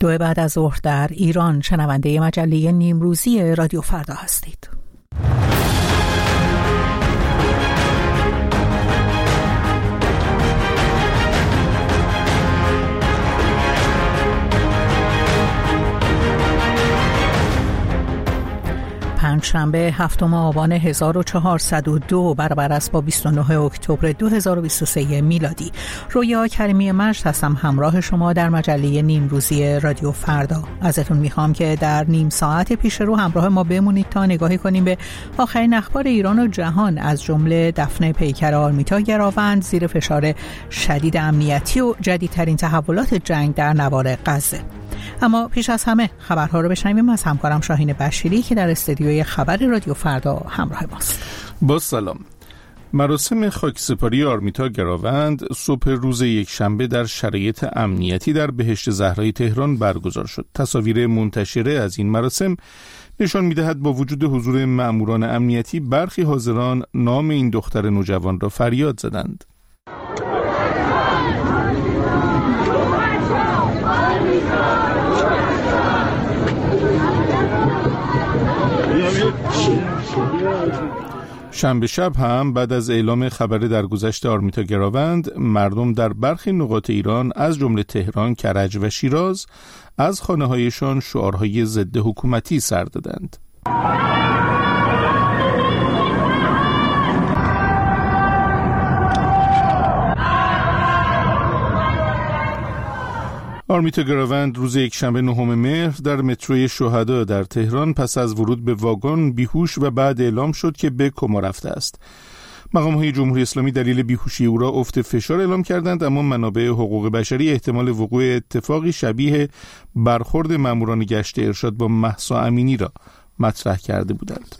2 بعد از ظهر در ایران. شنونده مجله نیمروزی رادیو فردا هستید. پنجشنبه 7 آبان 1402 برابر است با 29 اکتبر 2023 میلادی. رویا کریمی مجد هستم همراه شما در مجله نیمروزی رادیو فردا. ازتون میخوام که در نیم ساعت پیش رو همراه ما بمونید تا نگاهی کنیم به آخرین اخبار ایران و جهان، از جمله دفن پیکر آرمیتا گراوند زیر فشار شدید امنیتی و جدیدترین تحولات جنگ در نوار غزه. اما پیش از همه خبرها رو بشنویم از همکارم شاهین بشیری که در استودیوی خبر رادیو فردا همراه ماست. با سلام. مراسم خاکسپاری آرمیتا گراوند صبح روز یکشنبه در شرایط امنیتی در بهشت زهرای تهران برگزار شد. تصاویر منتشره از این مراسم نشان می‌دهد با وجود حضور مأموران امنیتی برخی حاضران نام این دختر نوجوان را فریاد زدند. شنبه شب هم بعد از اعلام خبر درگذشت آرمیتا گراوند، مردم در برخی نقاط ایران از جمله تهران، کرج و شیراز از خانه‌هایشان شعارهای ضد حکومتی سر دادند. آرمیتا گراوند روز یکشنبه 9 مهر در متروی شهدا در تهران پس از ورود به واگن بیهوش و بعد اعلام شد که به کما رفته است. مقام‌های جمهوری اسلامی دلیل بیهوشی او را افت فشار اعلام کردند، اما منابع حقوق بشری احتمال وقوع اتفاقی شبیه برخورد ماموران گشت ارشاد با مهسا امینی را مطرح کرده بودند.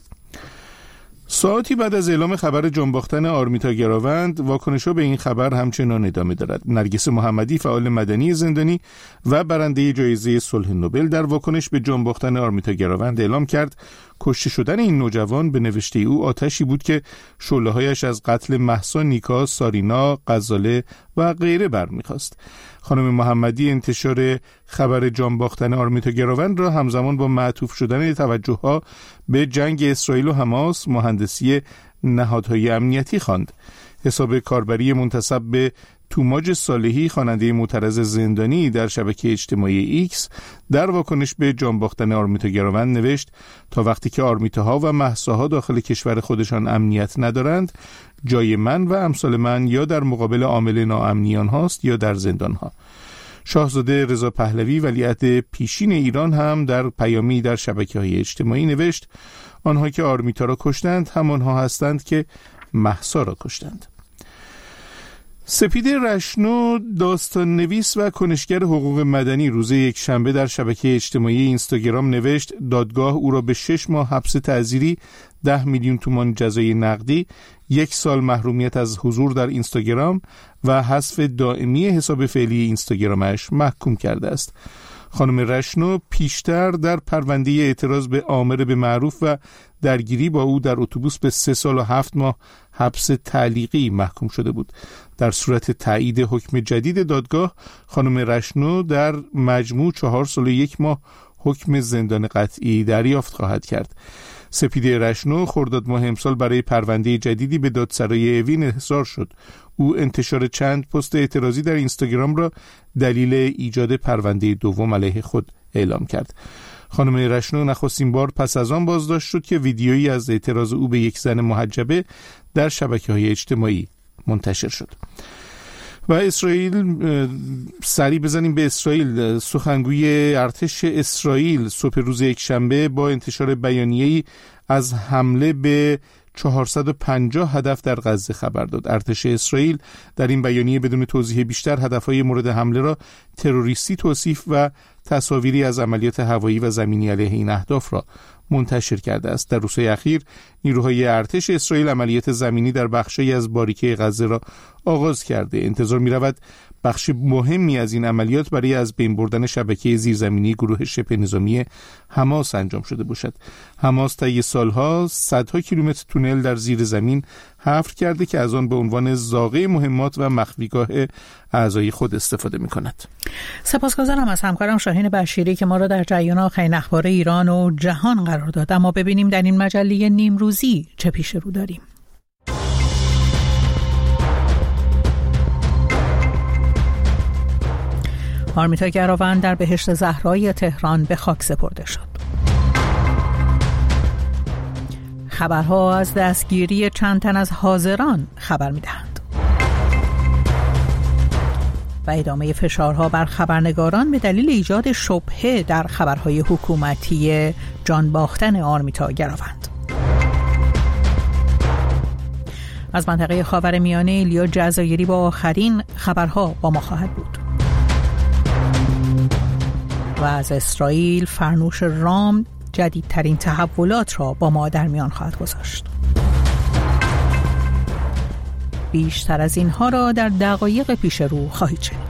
ساعتی بعد از اعلام خبر جانباختن آرمیتا گراوند، واکنش‌ها به این خبر همچنان ادامه دارد. نرگس محمدی، فعال مدنی زندانی و برنده جایزه صلح نوبل، در واکنش به جانباختن آرمیتا گراوند اعلام کرد کشته شدن این نوجوان به نوشته او آتشی بود که شعله‌هایش از قتل مهسا، نیکا، سارینا، غزاله و غیره برمیخواست. خانم محمدی انتشار خبر جانباختن آرمیتا گراوند را همزمان با معطوف شدن توجه‌ها به جنگ اسرائیل و حماس مهندسی نهادهای امنیتی خواند. حساب کاربری منتسب به توماج صالحی، خواننده معترض زندانی، در شبکه اجتماعی ایکس در واکنش به جانباختن آرمیتا گراوند نوشت تا وقتی که آرمیتاها و مهساها داخل کشور خودشان امنیت ندارند، جای من و امثال من یا در مقابل عامل ناامنیان هاست یا در زندان ها. شاهزاده رضا پهلوی، ولیعهد پیشین ایران، هم در پیامی در شبکه‌های اجتماعی نوشت آنها که آرمیتا را کشتند همانها هستند که مهسا را کشتند. سپید رشنو، داستان نویس و کنشگر حقوق مدنی، روز یکشنبه در شبکه اجتماعی اینستاگرام نوشت دادگاه او را به 6 ماه حبس تعزیری، 10 میلیون تومان جزای نقدی، 1 سال محرومیت از حضور در اینستاگرام و حذف دائمی حساب فعلی اینستاگرامش محکوم کرده است. خانم رشنو پیشتر در پرونده اعتراض به آمر به معروف و درگیری با او در اتوبوس به 3 سال و 7 ماه حبس تعلیقی محکوم شده بود. در صورت تایید حکم جدید دادگاه، خانم رشنو در مجموع 4 سال و 1 ماه حکم زندان قطعی دریافت خواهد کرد. سپید رشنو خرداد ماه امسال برای پرونده جدیدی به دادسرای اوین احضار شد. او انتشار چند پست اعتراضی در اینستاگرام را دلیل ایجاد پرونده دوم علیه خود اعلام کرد. خانم رشنو نخستین بار پس از آن بازداشت شد که ویدیویی از اعتراض او به یک زن محجبه در شبکه‌های اجتماعی منتشر شد. و اسرائیل، سری بزنیم به اسرائیل. سخنگوی ارتش اسرائیل صبح روز یکشنبه با انتشار بیانیه‌ای از حمله به 450 هدف در غزه خبر داد. ارتش اسرائیل در این بیانیه بدون توضیح بیشتر هدفهای مورد حمله را تروریستی توصیف و تصاویری از عملیات هوایی و زمینی علیه این اهداف را منتشر کرده است. در روزهای اخیر نیروهای ارتش اسرائیل عملیات زمینی در بخشی از باریکه غزه را آغاز کرده. انتظار می‌رود بخش مهمی از این عملیات برای از بین بردن شبکه زیرزمینی گروه شبه نظامی حماس انجام شده باشد. حماس طی سالها صدها کیلومتر تونل در زیر زمین حفر کرده که از آن به عنوان زاغه مهمات و مخفیگاه اعضای خود استفاده می‌کند. سپاسگزارم از همکارم شاهین بشیری که ما را در جریان آخرین اخبار ایران و جهان قرار داد. اما ببینیم در این مجله نیمروزی چه پیش رو داریم. آرمیتا گراوند در بهشت زهرای تهران به خاک سپرده شد. خبرها از دستگیری چند تن از حاضران خبر می‌دهند. و ادامه فشارها بر خبرنگاران به دلیل ایجاد شبهه در خبرهای حکومتی جان باختن آرمیتا گراوند. از منطقه خاورمیانه ایلیا جزایری با آخرین خبرها با ما خواهد بود. و از اسرائیل فرنوش رام جدیدترین تحولات را با ما در میان خواهد گذاشت. بیشتر از اینها را در دقایق پیش رو خواهید شنید.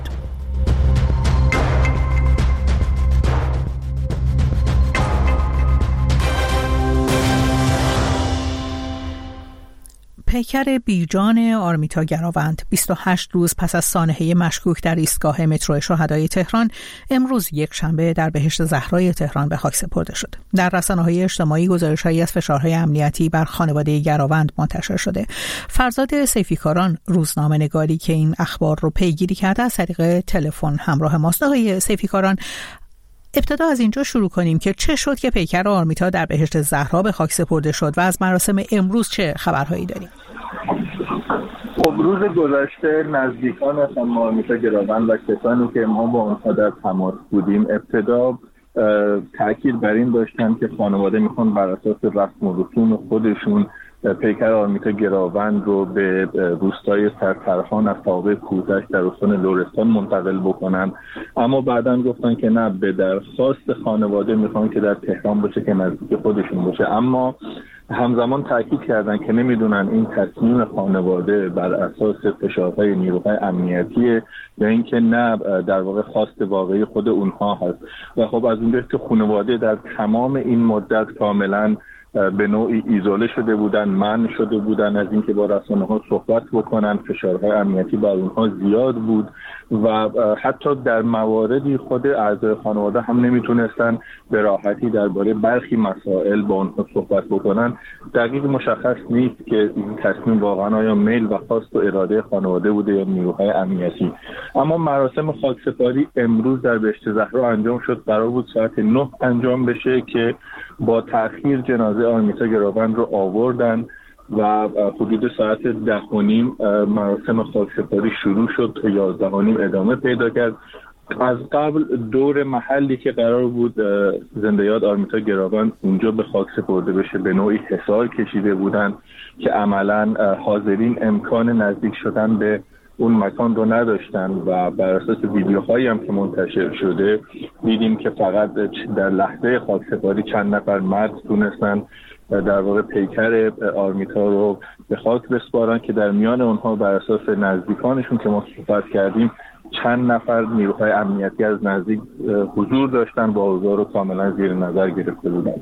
پیکر بیجان آرمیتا گراوند 28 روز پس از سانحه مشکوک در ایستگاه مترو شهدای تهران امروز یک شنبه در بهشت زهرای تهران به خاک سپرده شد. در رسانه‌های اجتماعی گزارش‌هایی از فشارهای امنیتی بر خانواده گراوند منتشر شده. فرزاد سیفیکاران روزنامه‌نگاری که این اخبار رو پیگیری کرده از طریق تلفن همراه ماست. آقای سیفیکاران، ابتدا از اینجا شروع کنیم که چه شد که پیکر آرمیتا در بهشت زهرا به خاک سپرده شد و از مراسم امروز چه خبرهایی داریم؟ روز گذشته نزدیکان خانم آرمیتا گراوند و کسانی که ما با آنها در تماس بودیم ابتدا تاکید بر این داشتن که خانواده میخوان بر اساس رسم و رسوم خودشون پیکر آرمیتا گراوند رو به روستای سرترحان از طابق کوزش در استان لرستان منتقل بکنن، اما بعداً گفتن که نه، به درخواست خانواده میخوان که در تهران باشه که نزدیک خودشون باشه. اما همزمان تاکید کردن که نمیدونن این تصمیم خانواده بر اساس فشارهای نیروهای امنیتیه یا اینکه نه در واقع خواست واقعی خود اونها هست. و خب از اونجایی که خانواده در تمام این مدت کاملا به نوعی ایزوله شده بودن، منع شده بودن از اینکه با رسانه‌ها صحبت بکنن، فشارهای امنیتی بر اونها زیاد بود و حتی در مواردی خود اعضای خانواده هم نمیتونستن به راحتی درباره برخی مسائل با اونها صحبت بکنن. دقیق مشخص نیست که این تصمیم واقعا آیا میل و خواست و اراده خانواده بوده یا نیروهای امنیتی. اما مراسم خاکسپاری امروز در بهشت زهرا انجام شد. قرار بود ساعت 9 انجام بشه که با تأخیر جنازه آرمیتا گراوند رو آوردن و حدود ساعت 10:30 مراسم خاکسپاری شروع شد تا 11:30 ادامه پیدا کرد. از قبل دور محلی که قرار بود زنده یاد آرمیتا گراوند اونجا به خاک سپرده بشه به نوعی حصار کشیده بودن که عملاً حاضرین امکان نزدیک شدن به اون مکان رو نداشتن و بر اساس ویدیوهایی هم که منتشر شده دیدیم که فقط در لحظه خاکسپاری چند نفر مرد تونستن در واقع پیکر آرمیتا رو به خاک بسپارن که در میان اونها بر اساس نزدیکانشون که ما صحبت کردیم چند نفر نیروهای امنیتی از نزدیک حضور داشتن با اوضاع رو کاملا زیر نظر گرفته بودن.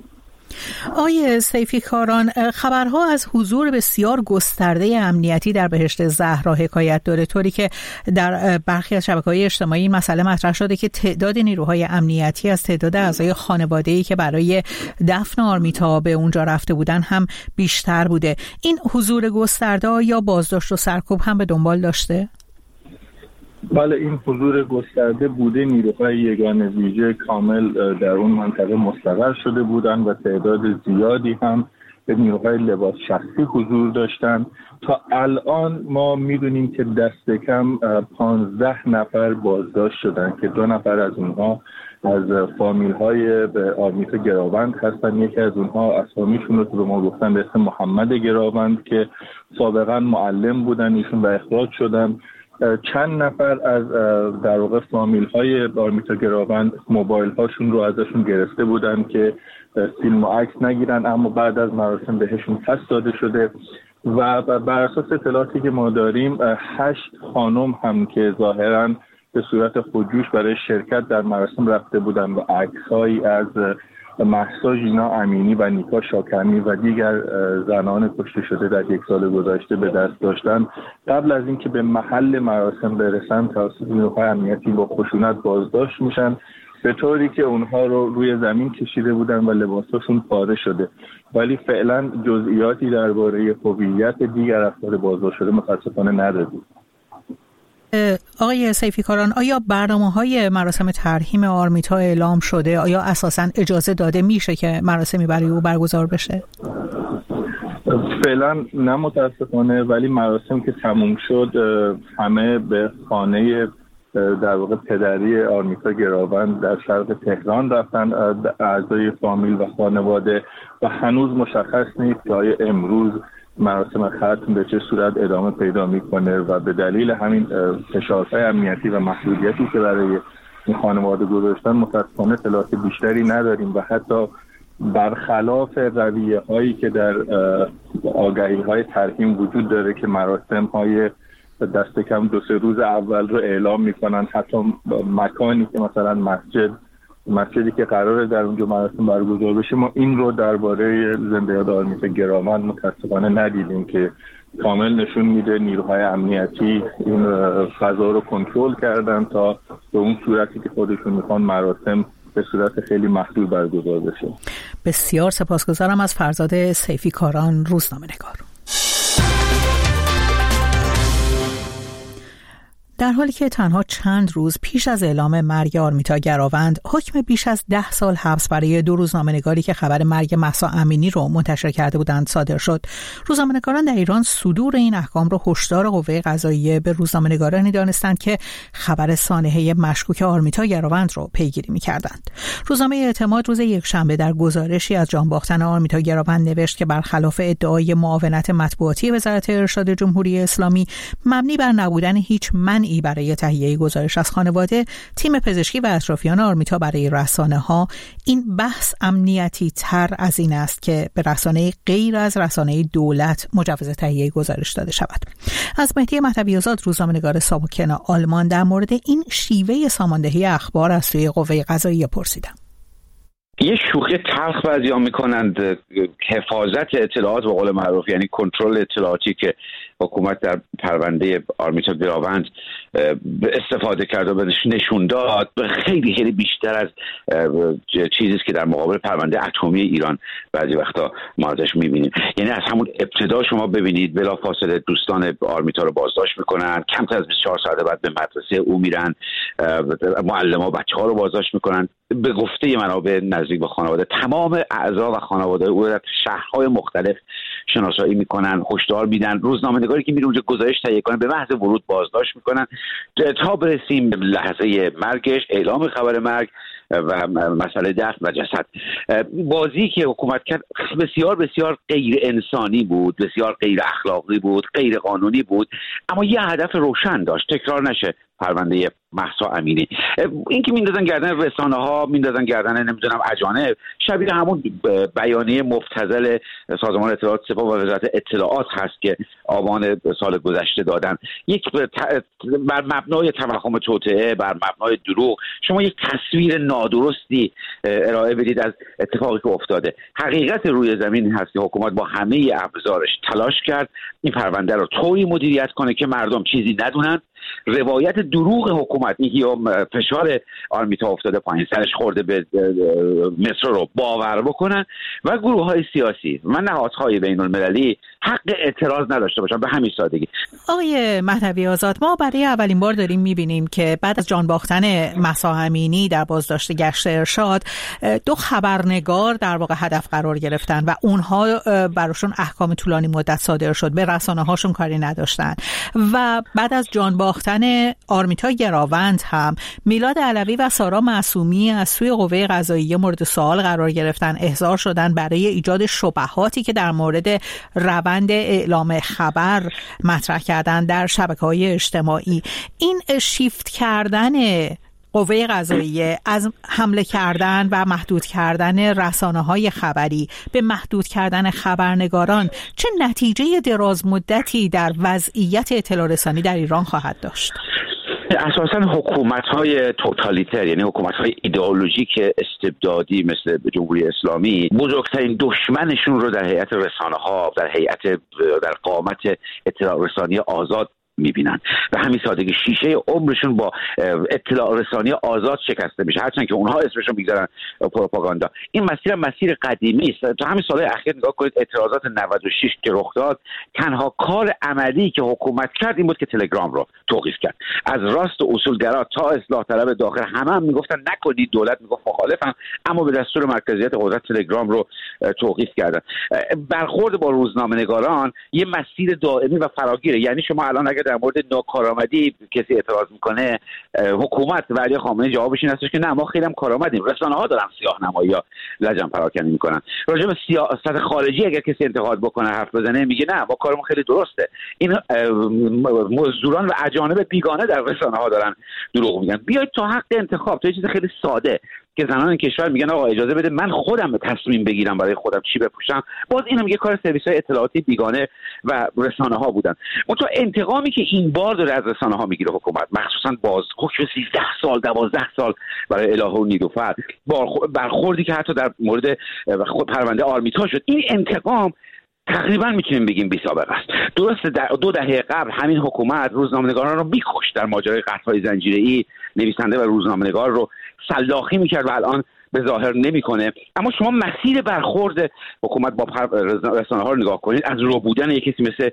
آقای سیفیکاران، خبرها از حضور بسیار گسترده امنیتی در بهشت زهرا حکایت داره، طوری که در برخی از شبکه‌های اجتماعی این مسئله مطرح شده که تعداد نیروهای امنیتی از تعداد اعضای خانواده‌ای که برای دفن آرمیتا به اونجا رفته بودن هم بیشتر بوده. این حضور گسترده یا بازداشت و سرکوب هم به دنبال داشته؟ بله، این حضور گسترده بوده. نیروهای یگان ویژه کامل در اون منطقه مستقر شده بودن و تعداد زیادی هم به نیروهای لباس شخصی حضور داشتن. تا الان ما میدونیم که دست کم 15 نفر بازداشت شدن که 2 نفر از اونها از فامیل های آرمیتا گراوند هستن. یکی از اونها اسامیشون رو به ما گفتن به اسم محمد گراوند که سابقا معلم بودن ایشون و اخراج شدن. چند نفر از در واقع فامیل های آرمیتا گراوند موبایل هاشون رو ازشون گرفته بودن که فیلم و عکس نگیرن، اما بعد از مراسم بهشون پس داده شده و بر اساس اطلاعاتی که ما داریم 8 خانم هم که ظاهراً به صورت خودجوش برای شرکت در مراسم رفته بودن و عکس‌هایی از مهسا ژینا امینی و نیکا شاکرمی و دیگر زنان کشته شده در یک سال گذشته به دست داشتن، قبل از اینکه به محل مراسم برسن توسط نیروهای امنیتی با خشونت بازداشت میشن، به طوری که اونها رو روی زمین کشیده بودن و لباساشون پاره شده. ولی فعلا جزئیاتی درباره هویت دیگر افراد بازداشت شده متاسفانه ندادیم. آقای سیفیکاران، آیا برنامه‌های مراسم ترحیم آرمیتا اعلام شده؟ آیا اساساً اجازه داده میشه که مراسمی برای او برگزار بشه؟ فعلا نه متاسفانه، ولی مراسم که تموم شد همه به خانه در واقع پدری آرمیتا گراوند در شرق تهران رفتن، اعضای فامیل و خانواده، و هنوز مشخص نیست که آیا امروز مراسم ختم به چه صورت ادامه پیدا میکنه و به دلیل همین فشارهای امنیتی و محدودیتی که برای این خانواده گذاشتن متاسفانه اطلاعات بیشتری نداریم و حتی برخلاف رویه هایی که در آگهی های ترحیم وجود داره که مراسم های دست کم 2-3 روز اول رو اعلام میکنن، حتی مکانی که مثلا مسجدی که قراره در اونجا مراسم برگزار بشه، ما این رو درباره زنده یاد آرمیتا گراوند متاسفانه ندیدیم که کامل نشون میده نیروهای امنیتی این فضا رو کنترل کردن تا به اون صورتی که خودشون میخوان مراسم به صورت خیلی محدود برگزار بشه. بسیار سپاسگزارم از فرزاد سیفیکاران، روزنامه‌نگار. در حالی که تنها چند روز پیش از اعلام مرگ آرمیتا گراوند، حکم بیش از 10 سال حبس برای 2 روزنامه‌نگاری که خبر مرگ مهسا امینی رو منتشر کرده بودند صادر شد. روزنامه‌نگاران در ایران صدور این احکام رو هشدار قوه قضاییه به روزنامه‌نگارانی دانستند که خبر سانحه مشکوک آرمیتا گراوند رو پیگیری می‌کردند. روزنامه اعتماد روز یکشنبه در گزارشی از جان باختن آرمیتا گراوند نوشت که برخلاف ادعای معاونت مطبوعاتی وزارت ارشاد جمهوری اسلامی مبنی بر نبودن هیچ منعی برای تهیه گزارش از خانواده، تیم پزشکی و اطرافیان آرمیتا برای رسانه‌ها این بحث امنیتی تر از این است که به رسانه غیر از رسانه دولت مجوز تهیه گزارش داده شود. از مهدی مهدوی‌آزاد، روزنامه‌نگار سابق آلمان، در مورد این شیوه ساماندهی اخبار از سوی قوه قضاییه پرسیدم. یه شوخی تلخ بعضی‌ها میکنند حفاظت اطلاعات به قول معروف، یعنی کنترل اطلاعاتی که حکومت در پرونده آرمیتا گراوند استفاده کرد و نشون داد خیلی خیلی بیشتر از چیزی است که در مقابل پرونده اتمی ایران بعضی وقتا ما ازش میبینیم. یعنی از همون ابتدا شما ببینید بلافاصله دوستان آرمیتا رو بازداشت میکنن، کمتر از 24 ساعت بعد به مدرسه او میرن، معلم‌ها بچه‌ها رو بازداشت میکنن. به گفته منابع نزدیک به خانواده تمام اعضا و خانواده او در شهرهای مختلف شناسایی میکنن، هشدار میدن. روزنامه‌نگاری که میره اونجا گزارش تهیه کنه به محض ورود بازداشت میکنن تا برسیم به لحظه مرگش، اعلام خبر مرگ و مسئله دفن و جسد. بازی که حکومت کرد بسیار بسیار غیر انسانی بود، بسیار غیر اخلاقی بود، غیر قانونی بود، اما یه هدف روشن داشت: تکرار نشه پرونده مهسا امینی. این که میندازن گردن رسانه‌ها، میندازن گردن نمیدونم اجانب، شبیه همون بیانیه مبتذل سازمان اطلاعات سپاه و وزارت اطلاعات هست که آبان سال گذشته دادن. یک بر مبنای توهم توطئه، بر مبنای دروغ شما یک تصویر نادرستی ارائه بدید از اتفاقی که افتاده. حقیقت روی زمین هست که حکومت با همه ابزارش تلاش کرد این پرونده رو طوری مدیریت کنه که مردم چیزی ندونن، روایت دروغ حکومت که فشار آرمیتا افتاده پایین، سرش خورده به مصر رو باور بکنن و گروه‌های سیاسی و نهادهای بین‌المللی حق اعتراض نداشته باشن. به همین سادگی. آقای مهدوی‌آزاد، ما برای اولین بار داریم می‌بینیم که بعد از جان باختن مهسا امینی در بازداشت گشت ارشاد 2 خبرنگار در واقع هدف قرار گرفتن و اونها براشون احکام طولانی مدت صادر شد، به رسانه‌هاشون کاری نداشتن. و بعد از جان باختن آرمیتا گراوند هم میلاد علوی و سارا معصومی از سوی قوه قضاییه مورد سوال قرار گرفتن، احضار شدن برای ایجاد شبهاتی که در مورد روند اعلام خبر مطرح کردن در شبکه‌های اجتماعی. این شیفت کردن قوه قضاییه از حمله کردن و محدود کردن رسانه‌های خبری به محدود کردن خبرنگاران چه نتیجه دراز مدتی در وضعیت اطلاع رسانی در ایران خواهد داشت؟ اساساً حکومت‌های توتالیتر، یعنی حکومت‌های ایدئولوژیک استبدادی مثل جمهوری اسلامی، بزرگترین دشمنشون رو در هیئت رسانه‌ها، در قامت اطلاع رسانی آزاد میبینن و همین سادگی شیشه عمرشون با اطلاع رسانی آزاد شکسته میشه، هرچند که اونها اسمشون میگذارن پروپاگاندا. این مسیر قدیمی است. تا همین سالهای اخیر نگاه کنید، اعتراضات 96 که رخ داد، تنها کار عملی که حکومت کرد این بود که تلگرام رو توقیف کرد. از راست اصولگرا تا اصلاح طلب داخل هم میگفتن نکنید، دولت میگفت مخالفم، اما به دستور مرکزیت قدرت تلگرام رو توقیف کردن. برخورد با روزنامه‌نگاران یه مسیر دائمی و فراگیره. یعنی شما الان اگر در مورد ناکارآمدی کسی اعتراض میکنه، حکومت و علی خامنه‌ای جوابش این هستش که نه، ما خیلی هم کارآمدیم. رسانه‌ها دارن سیاه‌نمایی یا لجن پراکنی میکنن. راجع به سیاست خارجی اگر کسی انتقاد بکنه، حرف بزنه، میگه نه، ما کارمون خیلی درسته. این مزدوران و اجانب بیگانه در رسانه‌ها دارن دروغ میگن. بیاید تا حق انتخاب، تو یه چیز خیلی ساده که زنان کشور میگن آقا اجازه بده من خودم تصمیم بگیرم برای خودم چی بپوشم، باز اینم یه کار سرویس‌های اطلاعاتی بیگانه و رسانه‌ها بودن. اون تو انتقامی که این بار داره از رسانه‌ها میگیره حکومت، مخصوصا باز حکم 13 سال 12 سال برای الهه و نیلوفر، برخوردی که حتی در مورد پرونده آرمیتا شد، این انتقام تقریبا میتونیم بگیم بی سابقه است. درسته در 2 دهه قبل همین حکومت روزنامه‌نگاران رو می‌کشت، در ماجرای قتل‌های زنجیره‌ای نویسنده و روزنامه‌نگار رو سلاخی می‌کرد و الان به ظاهر نمی‌کنه. اما شما مسیر برخورد حکومت با رسانه‌ها رو نگاه کنید، از رو بودن یک کسی مثل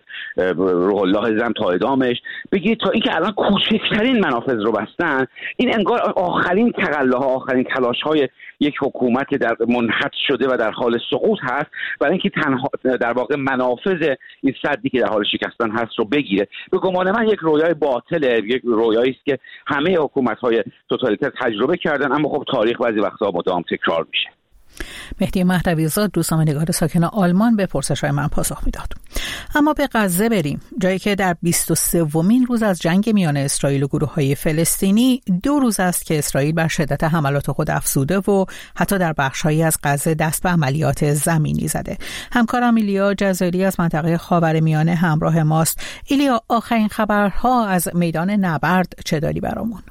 روح الله زم تا ادامش بگید تا اینکه الان کوچکترین منافذ رو بستن، این انگار آخرین تقلاها، آخرین تلاش‌های یک حکومت در منحط شده و در حال سقوط هست برای اینکه تنها در واقع منافذ این سدی که در حال شکستن هست رو بگیره. به گمان من یک رویای باطله، یک رویایی است که همه حکومت‌های توتالیتر تجربه کردن، اما خب تاریخ بعضی وقتا مدام تکرار میشه. مهدی مهدوی‌زاد، روزنامه‌نگار ساکن آلمان، به پرسش‌های من پاسخ میداد. اما به غزه بریم، جایی که در 23مین روز از جنگ میان اسرائیل و گروه‌های فلسطینی 2 روز است که اسرائیل بر شدت حملات خود افزوده و حتی در بخش‌هایی از غزه دست به عملیات زمینی زده. همکارم ایلیا جزایری از منطقه خاورمیانه همراه ماست. ایلیا، آخرین خبرها از میدان نبرد چه داری برامون؟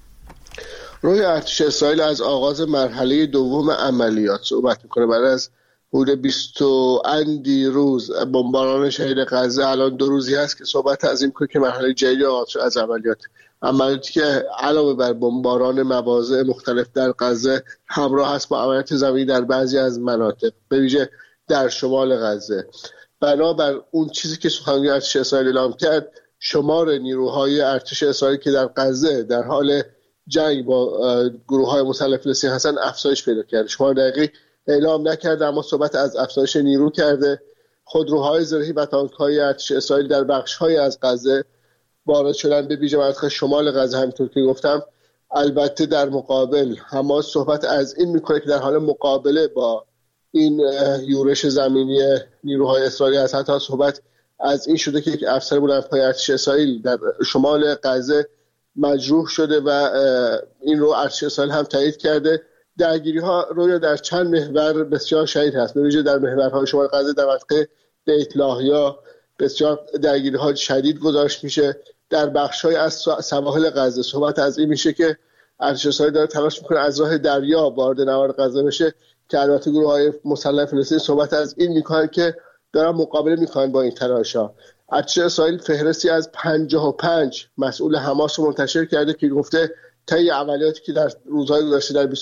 روی ارتش اسرائیل از آغاز مرحله دوم عملیات صحبت میکنه. بعد از حدود 20 اندی روز بمباران شهر غزه، الان 2 روزی هست که صحبت از این که مرحله جدیدی آغاز شد از عملیاتی که علاوه بر بمباران مواضع مختلف در غزه همراه هست با عملیات زمینی در بعضی از مناطق، به ویژه در شمال غزه. بنابر اون چیزی که سخنگوی ارتش اسرائیل اعلام کرد، شمار نیروهای ارتش اسرائیل که در غزه در حال جنگ با گروه‌های مسلح فلسطینی هستن افزایش پیدا کرده. شمار دقیقی اعلام نکرده، اما صحبت از افزایش نیرو کرده. خودروهای زرهی و تانک‌های ارتش اسرائیل در بخش‌های از غزه وارد شدن، به ویژه منطقه شمال غزه. همونطور که گفتم، البته در مقابل حماس صحبت از این میکنه که در حال مقابله با این یورش زمینی نیروهای اسرائیلی هست. حتی صحبت از این شده که یک افسر بلندپایه ارتش اسرائیل در شمال غزه مجروح شده و این رو ارتش اسرائیل هم تایید کرده. درگیری‌ها رویا در چند محور بسیار شدید هست، به ویژه در محورهای شمال غزه، در منطقه بیت لاهیا بسیار درگیری‌ها شدید گزارش میشه. در بخش‌های از سواحل غزه صحبت از این میشه که ارتش اسرائیل داره تلاش میکنه از راه دریا وارد نوار غزه بشه، که البته گروه‌های مسلح فلسطینی صحبت از این میکنن که دارن مقابله میکنن با این تلاش‌ها. ارتش اسرائیل فهرستی از 55 مسئول حماس رو منتشر کرده که گفته طی عملیاتی که در روزهای گذشته، در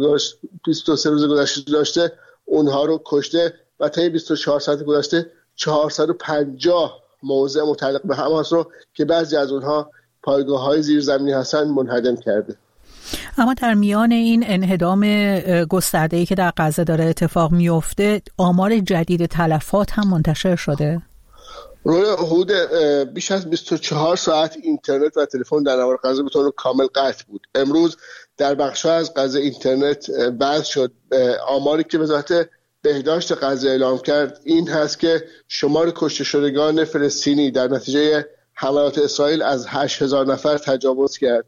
23 روز گذشته داشته، اونها رو کشته و طی 24 ساعت گذشته 450 موضع متعلق به حماس رو که بعضی از اونها پایگاه‌های زیرزمینی هستن منهدم کرده. اما در میان این انهدام گسترده‌ای که در غزه داره اتفاق میفته، آمار جدید تلفات هم منتشر شده. روی حدود بیش از 24 ساعت اینترنت و تلفن در نوار غزه به طور کامل قطع بود. امروز در بخش‌ها از غزه اینترنت بند شد. آماری که وزارت بهداشت غزه اعلام کرد این هست که شمار کشته شدگان فلسطینی در نتیجه حملات اسرائیل از 8000 نفر تجاوز کرد.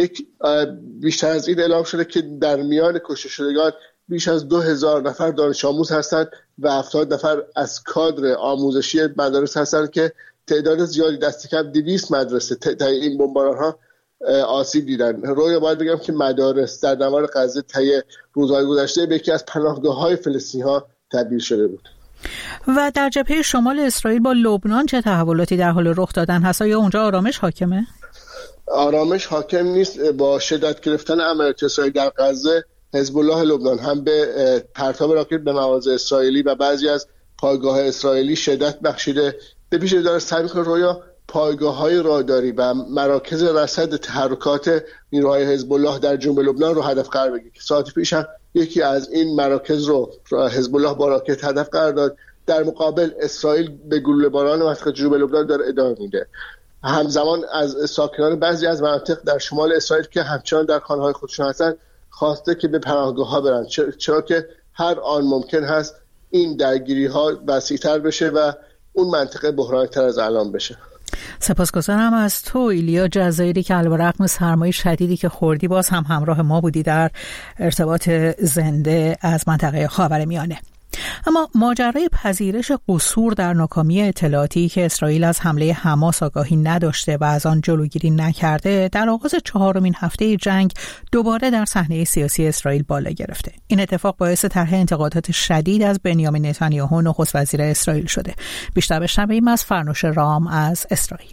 بیشتر از این اعلام شده که در میان کشته شدگان بیش از 2000 نفر دانش آموز هستند و 70 نفر از کادر آموزشی مدارس هستند که تعداد زیادی، دست کم 200 مدرسه طی این بمباران‌ها آسیب دیدن. رویا باید بگم که مدارس در نوار غزه طی روزهای گذشته به یکی از پناهگاه‌های فلسطینی‌ها تبدیل شده بود. و در جبهه شمال اسرائیل با لبنان چه تحولاتی در حال رخ دادن هست؟ یا اونجا آرامش حاکمه؟ آرامش حاکم نیست. با شدت گرفتن عملیات اسرائیل در غزه، حزب الله لبنان هم به پرتاب راکت به مواضع اسرائیلی و بعضی از پایگاه اسرائیلی شدت بخشیده. به پیش داره سعی می‌کنه رویا پایگاه‌های راداری و مراکز رصد تحرکات نیروهای حزب الله در جنوب لبنان رو هدف قرار بگیره که ساعت پیش هم یکی از این مراکز رو حزب الله با راکت هدف قرار داد. در مقابل اسرائیل به گلوله باران منطقه جنوب لبنان داره ادامه میده. همزمان از ساکنان بعضی از مناطق در شمال اسرائیل که همچنان در خانه‌های خودشون هستن خواسته که به پناهگاه‌ها برن، چرا که هر آن ممکن هست این درگیری‌ها وسیع‌تر بشه و اون منطقه بحرانی‌تر از الان بشه. سپاسگزارم از تو ایلیا جزایری که علیرغم سرمای شدیدی که خوردی باز هم همراه ما بودی در ارتباط زنده از منطقه خاورمیانه. اما ماجرای پذیرش قصور در ناکامی اطلاعاتی که اسرائیل از حمله حماس آگاهی نداشته و از آن جلوگیری نکرده در آغاز 4مین هفته جنگ دوباره در صحنه سیاسی اسرائیل بالا گرفته. این اتفاق باعث طرح انتقادات شدید از بنیامین نتانیاهو نخست وزیر اسرائیل شده. بیشتر بشنویم از فرنوش رام از اسرائیل.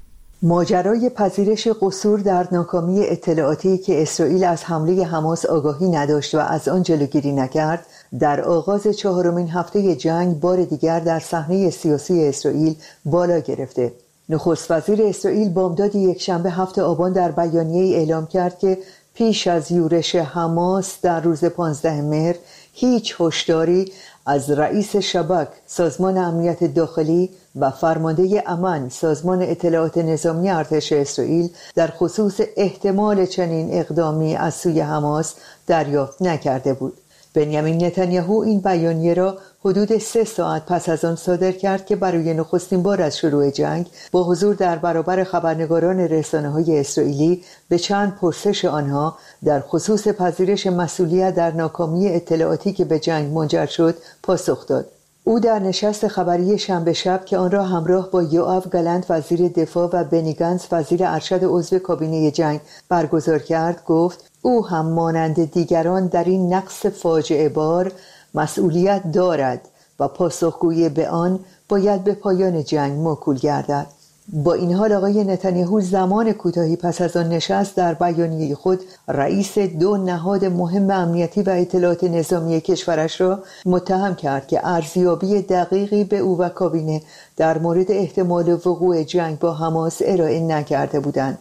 ماجرای پذیرش قصور در ناکامی اطلاعاتی که اسرائیل از حمله حماس آگاهی نداشت و از آن جلوگیری نکرد در آغاز 4مین هفته جنگ بار دیگر در صحنه سیاسی اسرائیل بالا گرفته. نخست وزیر اسرائیل بامداد یکشنبه 7 آبان در بیانیه‌ای اعلام کرد که پیش از یورش حماس در روز 15 مهر هیچ هشداری از رئیس شباک سازمان امنیت داخلی و فرمانده امن سازمان اطلاعات نظامی ارتش اسرائیل در خصوص احتمال چنین اقدامی از سوی حماس دریافت نکرده بود. بنیامین نتانیاهو این بیانیه را حدود 3 ساعت پس از آن صادر کرد که برای نخستین بار از شروع جنگ با حضور در برابر خبرنگاران رسانه‌های اسرائیلی به چند پرسش آنها در خصوص پذیرش مسئولیت در ناکامی اطلاعاتی که به جنگ منجر شد پاسخ داد. او در نشست خبری شنبه شب که آن را همراه با یوآو گالنت وزیر دفاع و بنی گانتز وزیر ارشد عضو کابینه جنگ برگزار کرد گفت او هم مانند دیگران در این نقص فاجعه بار مسئولیت دارد و پاسخگویی به آن باید به پایان جنگ موکول گردد. با این حال آقای نتانیاهو زمان کوتاهی پس از آن نشست در بیانیه خود رئیس 2 نهاد مهم امنیتی و اطلاعات نظامی کشورش را متهم کرد که ارزیابی دقیقی به او و کابینه در مورد احتمال وقوع جنگ با حماس ارائه نکرده بودند.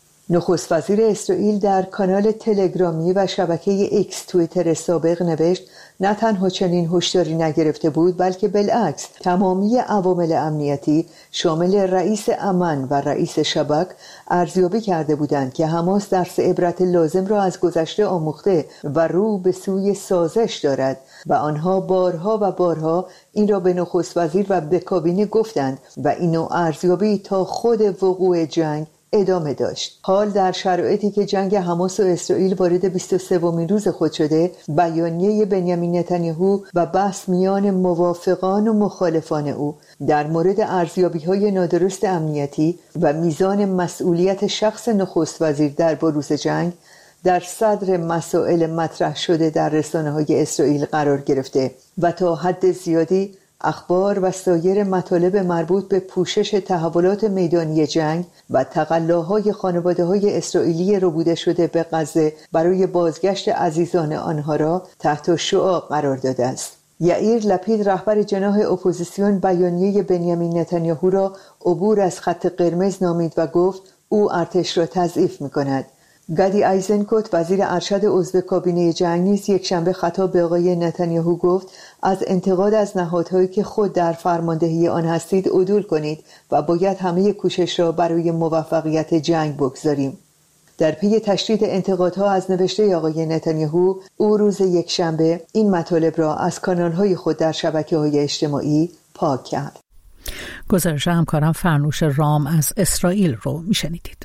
نخست وزیر اسرائیل در کانال تلگرامی و شبکه ایکس توییتر سابق نوشت نه تنها چنین هشداری نگرفته بود بلکه بالعکس تمامی عوامل امنیتی شامل رئیس امن و رئیس شباک ارزیابی کرده بودند که حماس درس عبرت لازم را از گذشته آموخته و رو به سوی سازش دارد و آنها بارها و بارها این را به نخست وزیر و به کابینه گفتند و این نوع ارزیابی تا خود وقوع جنگ ادامه داشت. حال در شرایطی که جنگ حماس و اسرائیل وارد 23مین روز خود شده، بیانیه بنیامین نتانیاهو و بحث میان موافقان و مخالفان او در مورد ارزیابی‌های نادرست امنیتی و میزان مسئولیت شخص نخست وزیر در بروز جنگ در صدر مسائل مطرح شده در رسانه‌های اسرائیل قرار گرفته و تا حد زیادی اخبار و سایر مطالب مربوط به پوشش تحولات میدانی جنگ و تقلاهای خانواده‌های اسرائیلی ربوده شده به غزه برای بازگشت عزیزان آنها را تحت شعاع قرار داده است. یائیر لپید رهبر جناح اپوزیسیون بیانیه بنیامین نتانیاهو را عبور از خط قرمز نامید و گفت او ارتش را تضعیف می‌کند. گادی ایزنکوت وزیر ارشد عضو کابینه جنگ نیز یکشنبه خطاب به آقای نتانیاهو گفت از انتقاد از نهادهایی که خود در فرماندهی آن هستید عدول کنید و باید همه کوشش را برای موفقیت جنگ بگذاریم. در پی تشدید انتقادها از نوشته آقای نتانیاهو او روز یکشنبه این مطالب را از کانال‌های خود در شبکه‌های اجتماعی پاک کرد. گزارش همکارم فرنوش رام از اسرائیل رو میشنیدید.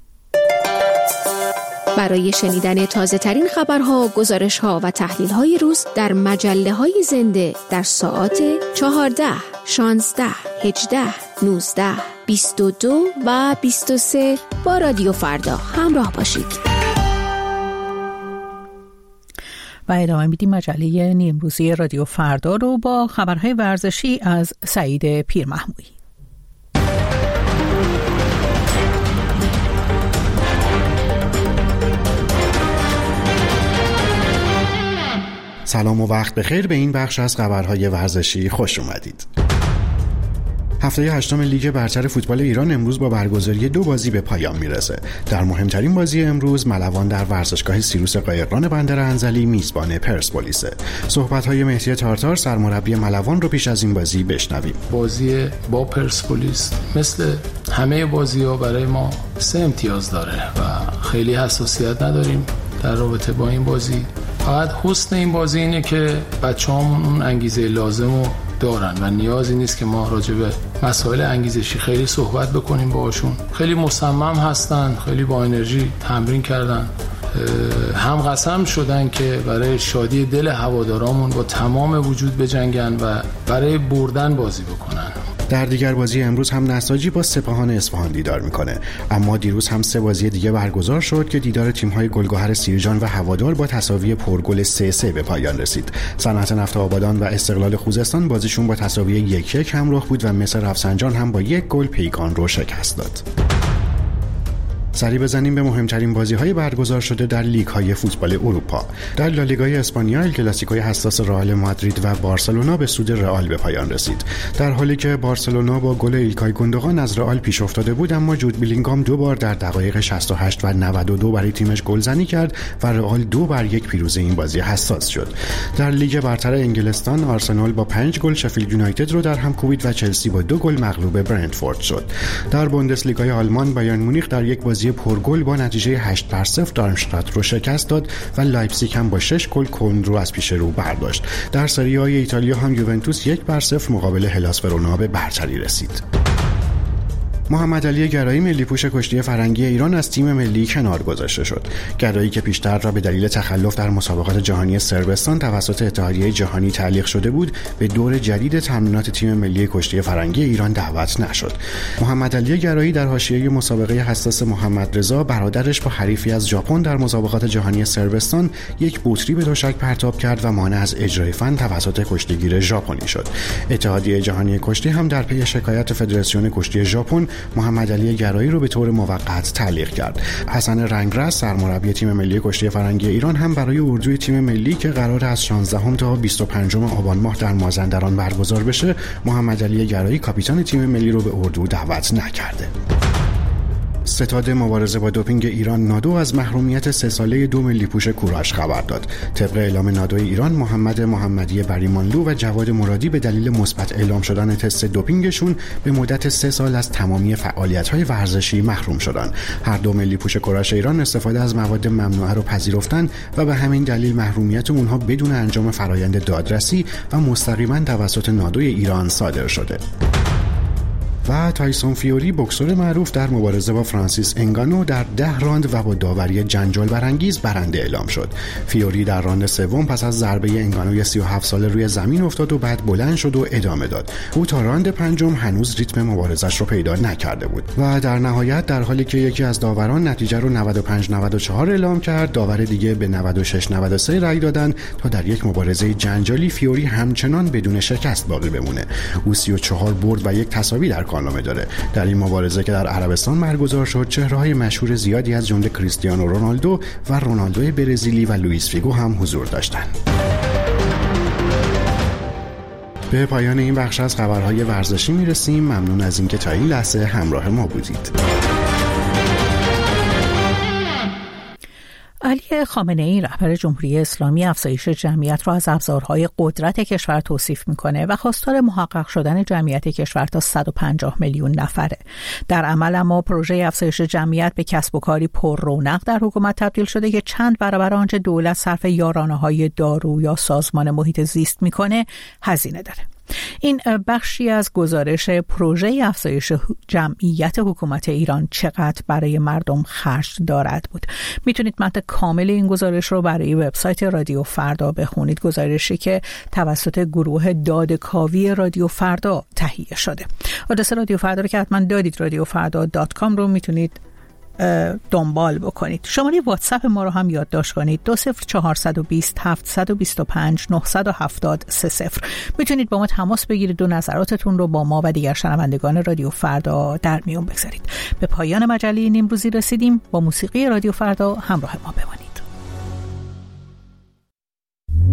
برای شنیدن تازه‌ترین خبرها، گزارش‌ها و تحلیل‌های روز در مجله‌های زنده در ساعات 14، 16، 18، 19، 22 و 23 با رادیو فردا همراه باشید. و ادامه میدیم مجله نیمروزی رادیو فردا رو با خبرهای ورزشی از سعید پیرمحمودی. سلام و وقت بخیر، به این بخش از خبرهای ورزشی خوش اومدید. هفته 8 لیگ برتر فوتبال ایران امروز با برگزاری 2 بازی به پایان میرسه. در مهمترین بازی امروز ملوان در ورزشگاه سیروس قایقران بندر انزلی میزبان پرسپولیسه. صحبت‌های مهدی تارتار سرمربی ملوان رو پیش از این بازی بشنویم. بازی با پرسپولیس مثل همه بازی‌ها برای ما 3 امتیاز داره و خیلی حساسیت نداریم در رابطه با این بازی. فقط حسن این بازی اینه که بچه‌هامون اون انگیزه لازمو دارن و نیازی نیست که ما راجع به مسائل انگیزشی خیلی صحبت بکنیم باهاشون. خیلی مصمم هستن، خیلی با انرژی تمرین کردن، هم قسم شدن که برای شادی دل هوادارامون با تمام وجود بجنگن و برای بردن بازی بکنن. در دیگر بازی امروز هم نساجی با سپاهان اصفهان دیدار میکنه، اما دیروز هم 3 بازی دیگه برگزار شد که دیدار تیم‌های گلگهر سیرجان و هوادار با تساوی پرگل 3-3 به پایان رسید. صنعت نفت آبادان و استقلال خوزستان بازیشون با تساوی 1-1 همراه بود و مس رفسنجان هم با 1 گل پیکان رو شکست داد. سری بزنیم به مهمترین بازی‌های برگزار شده در لیگ‌های فوتبال اروپا. در لالیگای اسپانیا ال کلاسیکوی حساس رئال مادرید و بارسلونا به سود رئال به پایان رسید. در حالی که بارسلونا با گل ایلکای گوندوغان از رئال پیش افتاده بود، اما جود بیلینگام 2 بار در دقایق 68 و 92 برای تیمش گلزنی کرد و رئال 2-1 پیروز این بازی حساس شد. در لیگ برتر انگلستان آرسنال با 5 گل شفیلد یونایتد رو در هم کوبید و چلسی با 2 گل مغلوب برنتفورد شد. در بوندسلیگای آلمان بایرن مونیخ در یک بازی پرگل با نتیجه 8-0 دارمشتادت رو شکست داد و لایپزیگ هم با 6 گل کلن رو از پیش رو برداشت. در سری آ ایتالیا هم یوونتوس 1-0 مقابل هلاس ورونا به برتری رسید. محمد علی گرایی ملی‌پوش کشتی فرنگی ایران از تیم ملی کنار گذاشته شد. گرایی که پیشتر را به دلیل تخلف در مسابقات جهانی صربستان توسط اتحادیه جهانی تعلیق شده بود، به دور جدید تمرینات تیم ملی کشتی فرنگی ایران دعوت نشد. محمد علی گرایی در حاشیه مسابقه حساس محمد رضا برادرش با حریفی از ژاپن در مسابقات جهانی صربستان یک بطری به تشک پرتاب کرد و مانع از اجرای فن توسط کشتیگیر ژاپنی شد. اتحادیه جهانی کشتی هم در پی شکایت فدراسیون کشتی ژاپن محمد علی گرایی رو به طور موقت تعلیق کرد. حسن رنگرز سرمربی تیم ملی کشتی فرنگی ایران هم برای اردوی تیم ملی که قرار از 16 تا 25 آبان ماه در مازندران برگزار بشه، محمد علی گرایی کاپیتان تیم ملی رو به اردو دعوت نکرده. ستاد مبارزه با دوپینگ ایران نادو از محرومیت 3 ساله 2 ملی‌پوش کوروش خبر داد. طبق اعلام نادوی ایران، محمد محمدی بریمانلو و جواد مرادی به دلیل مثبت اعلام شدن تست دوپینگشون به مدت 3 سال از تمامی فعالیت‌های ورزشی محروم شدند. هر 2 ملی‌پوش کوروش ایران استفاده از مواد ممنوعه رو پذیرفتند و به همین دلیل محرومیت اونها بدون انجام فرایند دادرسی و مستقیما توسط نادوی ایران صادر شده. و تایسون فیوری بوکسور معروف در مبارزه با فرانسیس انگانو در 10 راند و با داوری جنجال برانگیز برنده اعلام شد. فیوری در راند سوم پس از ضربه انگانوی 37 ساله روی زمین افتاد و بعد بلند شد و ادامه داد. او تا راند 5 هنوز ریتم مبارزش رو پیدا نکرده بود و در نهایت در حالی که یکی از داوران نتیجه رو 95-94 اعلام کرد، داور دیگه به 96-93 رأی دادن تا در یک مبارزه جنجالی فیوری همچنان بدون شکست باقی بمونه. او 34 برد و یک تساوی در کارنامه داره. در این مبارزه که در عربستان برگزار شد، چهره‌های مشهور زیادی از جمله کریستیانو رونالدو و رونالدو برزیلی و لوئیس فیگو هم حضور داشتند. به پایان این بخش از خبرهای ورزشی میرسیم. ممنون از اینکه تا این لحظه همراه ما بودید. علی خامنه‌ای رهبر جمهوری اسلامی افزایش جمعیت را از ابزارهای قدرت کشور توصیف میکنه و خواستار محقق شدن جمعیت کشور تا 150 میلیون نفره. در عمل اما پروژه افزایش جمعیت به کسب و کاری پر رونق در حکومت تبدیل شده که چند برابر آنچه دولت صرف یارانه‌های دارو یا سازمان محیط زیست میکنه هزینه داره. این بخشی از گزارش پروژه افزایش جمعیت حکومت ایران چقدر برای مردم خرج دارد بود. میتونید متن کامل این گزارش رو برای وبسایت رادیو فردا بخونید، گزارشی که توسط گروه دادکاوی رادیو فردا تهیه شده. آدرس رادیو فردا رو که حتما دادید، radiofarda.com رو میتونید دنبال بکنید. شماره واتساپ ما رو هم یادداشت کنید، 20420 725 970 30. میتونید با ما تماس بگیرید و نظراتتون رو با ما و دیگر شنوندگان رادیو فردا در میون بگذارید. به پایان مجله نیمروزی رسیدیم. با موسیقی رادیو فردا همراه ما بمانید.